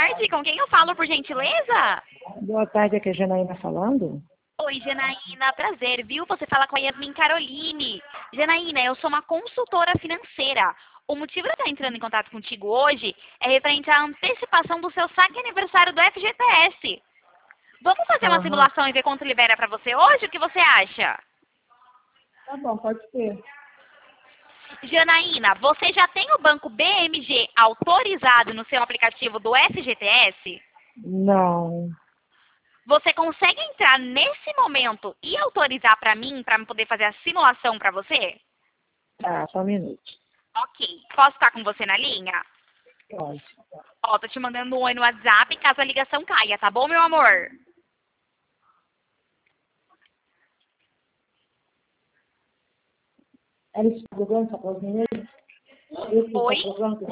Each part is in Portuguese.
tarde, com quem eu falo, por gentileza? Boa tarde, aqui é a Janaína falando. Oi, Janaína, prazer, viu? Você fala com a Yasmin Caroline. Janaína, eu sou uma consultora financeira. O motivo de eu estar entrando em contato contigo hoje é referente à antecipação do seu saque aniversário do FGTS. Vamos fazer uma Aham. simulação e ver quanto libera para você hoje? O que você acha? Tá bom, pode ser. Janaína, você já tem o banco BMG autorizado no seu aplicativo do FGTS? Não. Você consegue entrar nesse momento e autorizar para mim, para poder fazer a simulação para você? Tá, só um minuto. Ok. Posso ficar com você na linha? Pode. Ó, tô te mandando um oi no WhatsApp caso a ligação caia, tá bom, meu amor? Ela está jogando essa coisinha aí? Eu que Oi? estou jogando.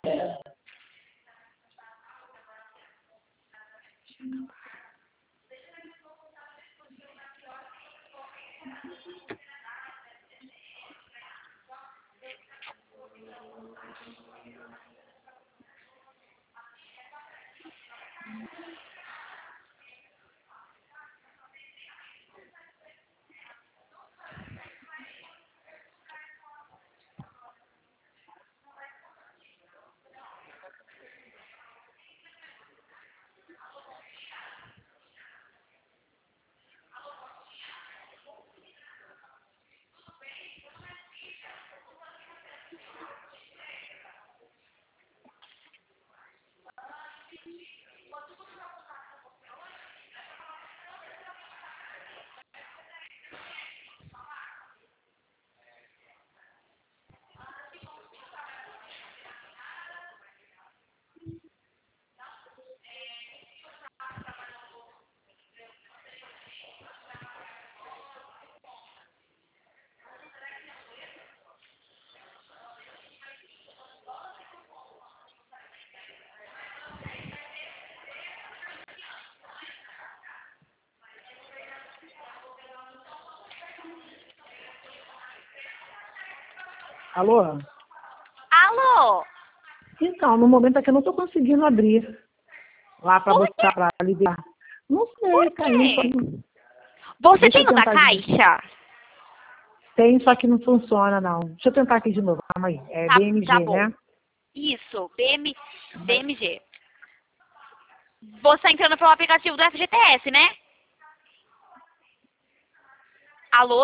Alô? Alô? Então, no momento aqui eu não estou conseguindo abrir lá para Por quê? botar para liberar. Não sei, Por caindo. quê? Você Deixa tem eu o da tentar de novo. Caixa? Tem, só que não funciona, não. Deixa eu tentar aqui de novo. Calma aí. É Tá BMG, bom. né? Isso, BMG. Você tá entrando pelo aplicativo do FGTS, né? Alô?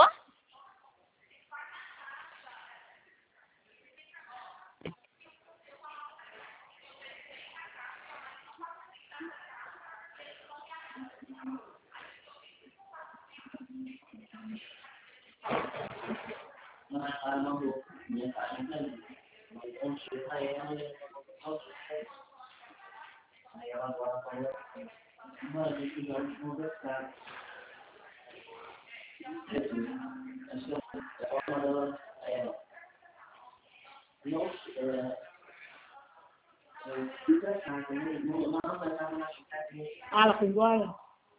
Ah, ela foi embora?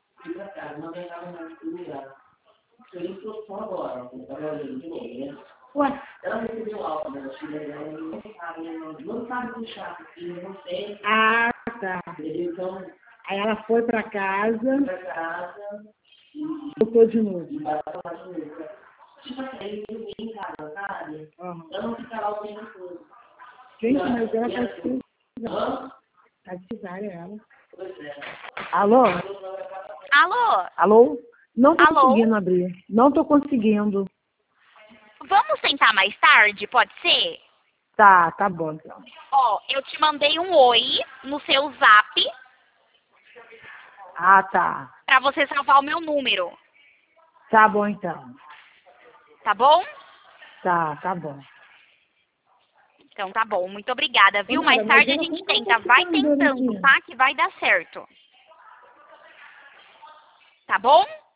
Ué? Ah, tá. Aí ela foi para casa, voltou de novo. Aham. Gente, mas ela tá decisada ela. Alô? Alô? Alô? Não tô Alô? conseguindo abrir. Não tô conseguindo. Vamos tentar mais tarde, pode ser? Tá bom então. Ó, eu te mandei um oi no seu zap Ah, tá. pra você salvar o meu número, Tá bom então. tá bom? Tá bom. Então tá bom, muito obrigada, viu? Nada, Mais mas tarde a ela gente como que ela tá tenta. Vai ficando tentando, aqui? tá? Que vai dar certo. Tá bom?